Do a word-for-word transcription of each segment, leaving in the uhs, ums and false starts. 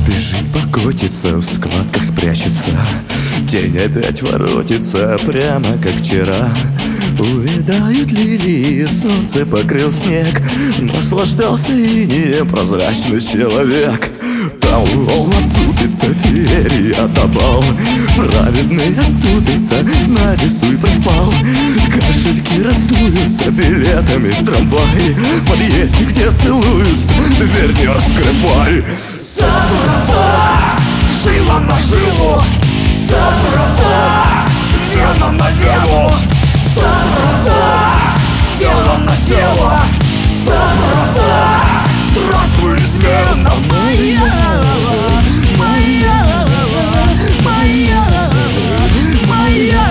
Побежит, покотится, в складках спрячется. День опять воротится, прямо как вчера. Увядают лилии, солнце покрыл снег. Наслаждался инеем прозрачный человек. Там волн отступится, феерия добавил. Праведный оступится, на лесу и пропал. Кошельки раздуются билетами в трамвае. В подъезде, где целуются, дверь не раскрывай. Сапрофа, жила на жилу. Сапрофа, вена на вену. Сапрофа, тело на тело. Сапрофа, здравствуй, измена моя, моя, моя, моя.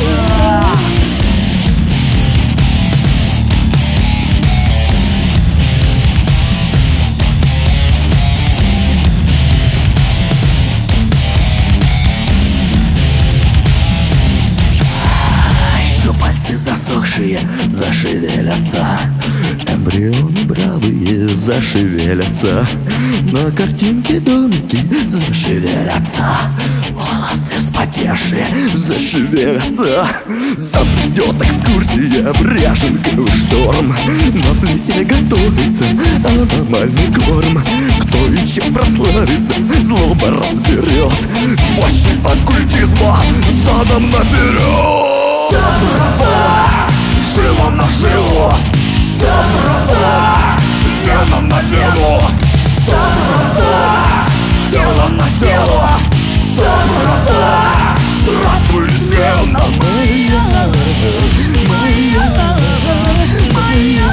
Пальцы засохшие зашевелятся, эмбрионы бравые зашевелятся, на картинке домики зашевелятся, волосы вспотевшие зашевелятся. Забредет экскурсия в ряженковый шторм, на плите готовится аномальный корм. Кто и чем прославится, злоба разберет, мощи оккультизма задом наперед. Сапрофа, жила на жилу. Сапрофа, вена на вену. Сапрофа, тело на тело. Сапрофа, здравствуй, измена моя, моя, моя,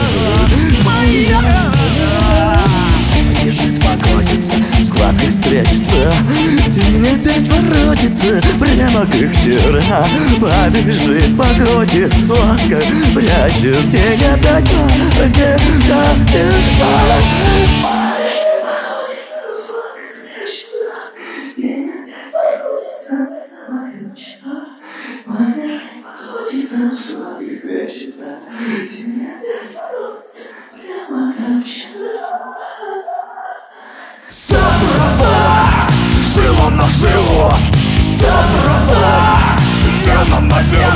моя. Бежит, покотится, в складках спрячется. День опять воротится, прямо как вчера. Побежит, покотится, в складках прячет. День опять воротится, как вчера. Сапрофа, жила на жилу. Сапрофа, вена на вену.